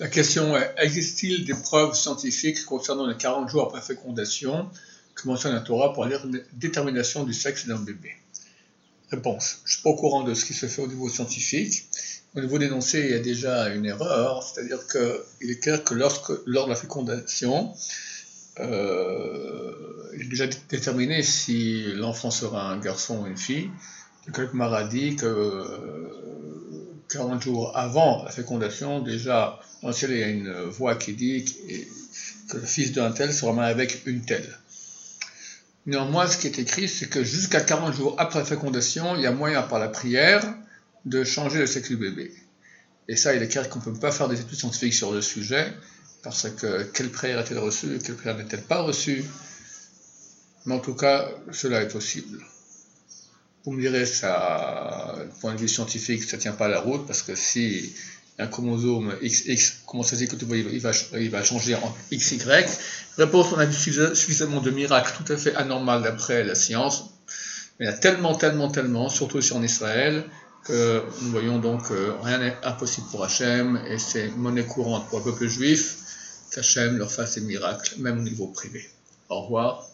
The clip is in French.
La question est, existe-t-il des preuves scientifiques concernant les 40 jours après fécondation que mentionne la Torah pour la détermination du sexe d'un bébé? Réponse. Je ne suis pas au courant de ce qui se fait au niveau scientifique. Au niveau d'énoncé, il y a déjà une erreur, c'est-à-dire qu'il est clair que lors de la fécondation, il est déjà déterminé si l'enfant sera un garçon ou une fille. Le Gemara dit que 40 jours avant la fécondation, déjà, dans le ciel, il y a une voix qui dit que le fils d'un tel sera marié avec une telle. Néanmoins, ce qui est écrit, c'est que jusqu'à 40 jours après la fécondation, il y a moyen par la prière de changer le sexe du bébé. Et ça, il est clair qu'on ne peut pas faire des études scientifiques sur le sujet, parce que quelle prière a-t-elle reçue, quelle prière n'a-t-elle pas reçue. Mais en tout cas, cela est possible. Vous me direz, ça, du point de vue scientifique, ça ne tient pas la route, parce que si un chromosome XX, comment ça se dit que il va changer en XY? Réponse, on a vu suffisamment de miracles tout à fait anormaux d'après la science. Mais il y a tellement, surtout ici en Israël, que nous voyons donc rien n'est impossible pour Hachem, et c'est monnaie courante pour le peuple juif qu'Hachem leur fasse des miracles, même au niveau privé. Au revoir.